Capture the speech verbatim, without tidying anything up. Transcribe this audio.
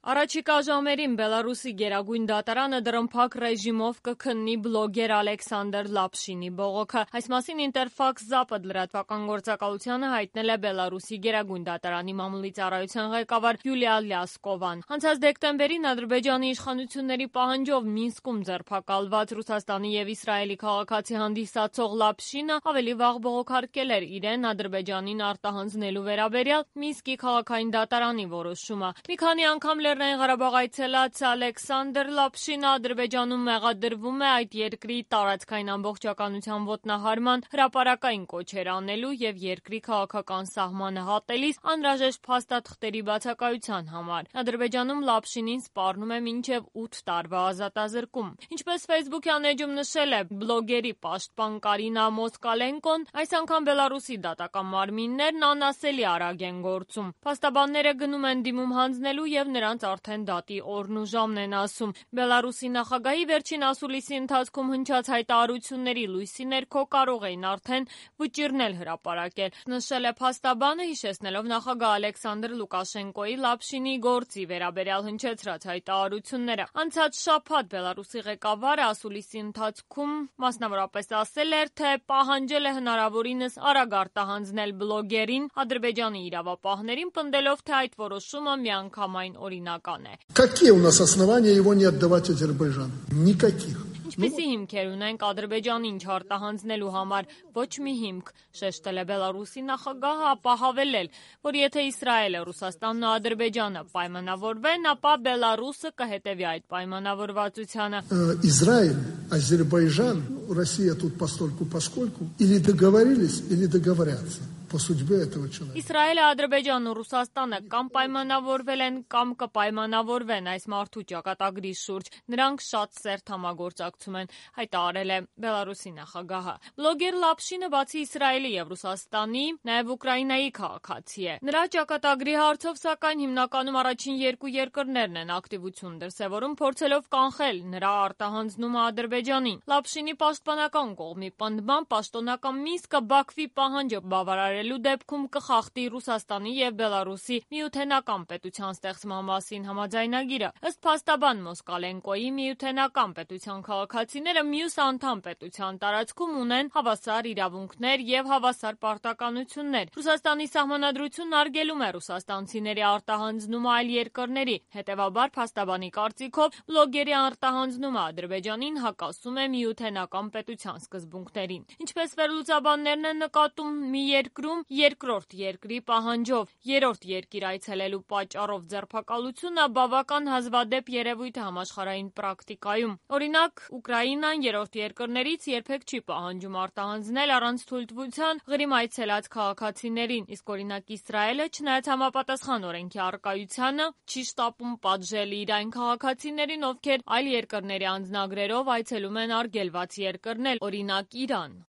Առաջիկա ժամերին Բելարուսի գերագույն դատարանը դռնփակ ռեժիմով կքննի բլոգեր Ալեքսանդր Լապշինի բողոքը։ Այս մասին Ինտերֆաքս Զապադ լրատվական գործակալությանը հայտնել է Բելարուսի գերագույն դատարանի մամուլի ծառայության ղեկավար Յուլիա Լյասկովան։ Անցած դեկտեմբերին Ադրբեջանի իշխանությունների պահանջով Մինսկում ձերբակալված Ռուսաստանի եւ Իսրայելի քաղաքացի հանդիսացող Լապշինը ավելի վաղ բողոքարկել էր իրեն Ադրբեջանին արտահանձնելու վերաբերյալ Մինսկի քաղաքային դատարանի որոշումը։ Մի քանի անգամ Լեռնային Ղարաբաղ այցելած Ալեքսանդր Լապշինը Ադրբեջանում մեղադրվում է այդ երկրի տարածքային ամբողջականության ոտնահարման հրապարակային կոչեր անելու եւ երկրի քաղաքական սահմանը հատելիս անհրաժեշտ փաստաթղթերի բացակայության համար։ Ադրբեջանում Լապշինին սպառնում է մինչեւ ութ տարվա ազատազրկում։ Ինչպես Facebook-յան էջում նշել է բլոգերի պաշտպան Կարինա Մոսկալենկոն, այս անգամ Բելարուսի դատական մարմիններն անասելի արագ են գործում։ Փաստաբանները գնում են դիմում հանձնելու եւ նրանց արդեն դատի օրն ու ժամն են ասում։ Բելարուսի նախագահի վերջին ասուլիսի ընթացքում հնչած հայտարարությունների լույսի ներքո կարող էին արդեն վճիռնել հրապարակել, նշել է փաստաբանը, հիշեցնելով նախագահ Ալեքսանդր Լուկաշենկոյի Լապշինի գործի վերաբերյալ հնչեցրած հայտարարությունները։ Անցած շաբաթ Բելարուսի ղեկավարը ասուլիսի ընթացքում մասնավորապես ասել էր, թե պահանջել է հնարավորինս արագ արտահանձնել բլոգերին Ադրբեջանի իրավապահներին, պնդելով, թե այդ որոշումը միանգամայն օրինական է։ Какие у нас основания его не отдавать Азербайджану? Никаких. Ինչպիսի հիմքեր ունենք Ադրբեջանին չարտահանձնելու համար, ոչ մի հիմք, շեշտել է Բելարուսի նախագահը, ապա հավելել, որ եթե Իսրայելը, Ռուսաստանն ու Ադրբեջանը պայմանավորվեն, ապա Բելարուսը կհետևի այդ պայմանավորվածությանը։ Израиль, Азербайджан, Россия тут постольку поскольку или договорились, или договорятся. По судьбе этого человека. Իսրայելը, Ադրբեջանն ու Ռուսաստանը կամ պայմանավորվել են, կամ կպայմանավորվեն այս մարդու ճակատագրի շուրջ։ Նրանք շատ սերտ համագործակցում են, հայտարարել է Բելարուսի նախագահը։ Բլոգեր Լապշինը բացի Իսրայելի եւ Ռուսաստանի, նաեւ Ուկրաինայի քաղաքացի է։ Նրա ճակատագրի հարցով սակայն հիմնականում առաջին երկու երկրներն են ակտիվություն դրսևորում, փորձելով կանխել նրա արտահանձնումը Ադրբեջանին։ Լապշինի պաշտպանական կողմի պնդմամբ պաշտոնական Մինսկը Բաքվի պահանջը բավարարելու դեպքում կխախտի Ռուսաստանի եւ Բելարուսի միութենական պետության ստեղծման մասին համաձայնագիրը։ Ըստ փաստաբան Մոսկալենկոյի, միութենական պետության քաղաքացիները մյուս անդամ պետության տարածքում ունեն հավասար իրավունքներ եւ հավասար պարտականություններ։ Ռուսաստանի սահմանադրությունն արգելում է ռուսաստանցիների արտահանձնումը այլ երկրների։ Հետևաբար փաստաբանի կարծիքով բլոգերի արտահանձնումը Ադրբեջանին հակասում է միութենական պետության սկզբունքներին։ Ինչպես վերլուծաբաններն են նկատում, մի երկրում երկրորդ երկրի պահանջով երրորդ երկիր այցելելու պատճառով ձերբակալությունը բավական հազվադեպ երևույթ է համաշխարհային պրակտիկայում։ Օրինակ, Ուկրաինան երրորդ երկրներից երբեք չի պահանջում արտահանձնել առանց թույլտվության Ղրիմ այցելած քաղաքացիներին, իսկ օրինակ Իսրայելը, չնայած համապատասխան օրենքի առկայությանը, չի շտապում պատժել իր այն քաղաքացիներին, ովքեր այլ երկրների անձնագրերով այցելում են արգելված երկրներ, օրինակ Իրան։